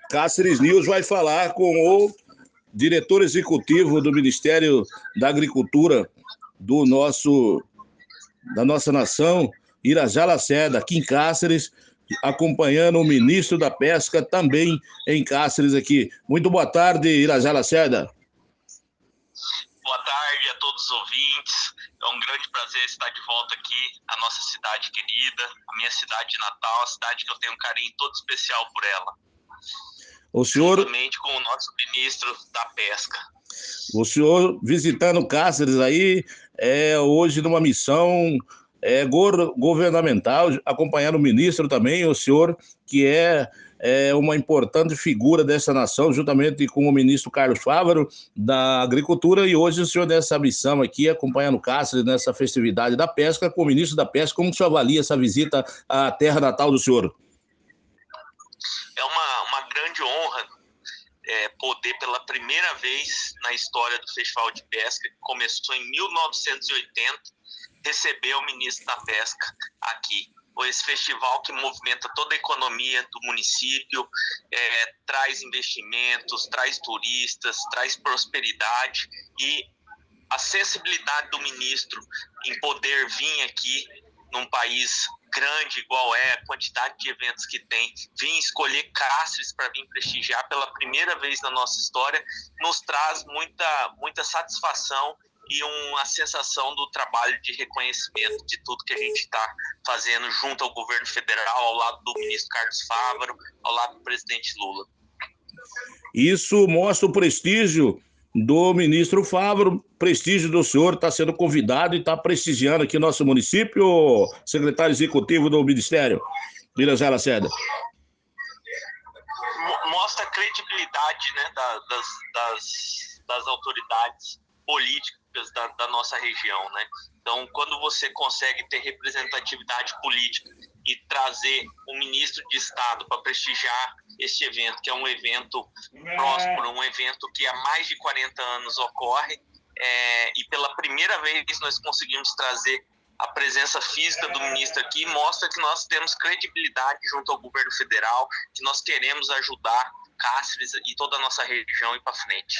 Cáceres News vai falar com o diretor executivo do Ministério da Agricultura da nossa nação, Irajá Lacerda, aqui em Cáceres, acompanhando o ministro da Pesca também em Cáceres aqui. Muito boa tarde, Irajá Lacerda. Boa tarde a todos os ouvintes. É um grande prazer estar de volta aqui, a nossa cidade querida, a minha cidade de Natal, a cidade que eu tenho um carinho todo especial por ela. O senhor, juntamente com o nosso ministro da Pesca. O senhor visitando Cáceres aí, hoje numa missão governamental, acompanhando o ministro também, o senhor que é uma importante figura dessa nação, juntamente com o ministro Carlos Fávaro, da Agricultura, e hoje o senhor nessa missão aqui, acompanhando Cáceres nessa festividade da pesca, com o ministro da Pesca. Como o senhor avalia essa visita à terra natal do senhor? É uma grande honra poder, pela primeira vez na história do Festival de Pesca, que começou em 1980, receber o ministro da Pesca aqui. Esse festival que movimenta toda a economia do município, traz investimentos, traz turistas, traz prosperidade, e a sensibilidade do ministro em poder vir aqui num país grande igual a quantidade de eventos que tem, vir escolher Cáceres para vir prestigiar pela primeira vez na nossa história, nos traz muita satisfação e uma sensação do trabalho de reconhecimento de tudo que a gente está fazendo junto ao governo federal, ao lado do ministro Carlos Fávaro, ao lado do presidente Lula. Isso mostra o prestígio do ministro Fávaro, prestígio do senhor, está sendo convidado e está prestigiando aqui nosso município, secretário executivo do Ministério, Irajá Lacerda. Mostra a credibilidade, né, das autoridades políticas da nossa região, né? Então, quando você consegue ter representatividade política e trazer um ministro de Estado para prestigiar este evento, que é um evento próspero, um evento que há mais de 40 anos ocorre, e pela primeira vez nós conseguimos trazer a presença física do ministro aqui, mostra que nós temos credibilidade junto ao governo federal, que nós queremos ajudar Cáceres e toda a nossa região ir para frente.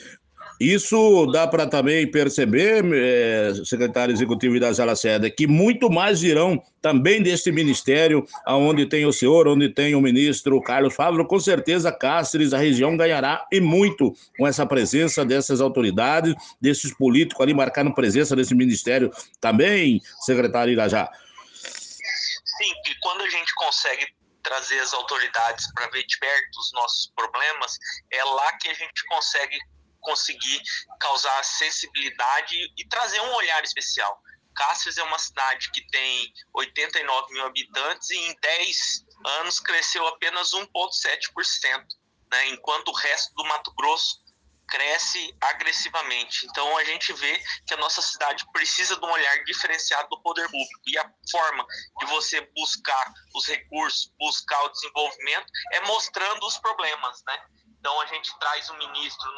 Isso dá para também perceber, secretário executivo Irajá Lacerda, que muito mais virão também deste ministério, onde tem o senhor, onde tem o ministro Carlos Fávaro. Com certeza Cáceres, a região, ganhará e muito com essa presença dessas autoridades, desses políticos ali marcando presença desse ministério também, secretário Irajá. Sim, e quando a gente consegue trazer as autoridades para ver de perto os nossos problemas, é lá que a gente conseguir causar sensibilidade e trazer um olhar especial. Cáceres é uma cidade que tem 89 mil habitantes e em 10 anos cresceu apenas 1,7%, né? Enquanto o resto do Mato Grosso cresce agressivamente. Então a gente vê que a nossa cidade precisa de um olhar diferenciado do poder público, e a forma de você buscar os recursos, buscar o desenvolvimento, é mostrando os problemas, né? Então a gente traz um ministro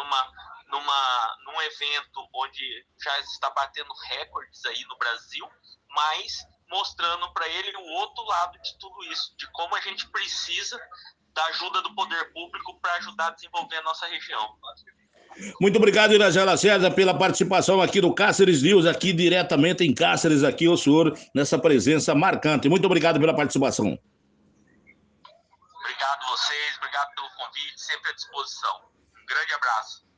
num evento onde já está batendo recordes aí no Brasil, mas mostrando para ele o outro lado de tudo isso, de como a gente precisa da ajuda do poder público para ajudar a desenvolver a nossa região. Muito obrigado, Irajá Lacerda, pela participação aqui do Cáceres News, aqui diretamente em Cáceres, aqui o senhor nessa presença marcante. Muito obrigado pela participação. Obrigado a vocês, obrigado pelo convite, sempre à disposição. Um grande abraço.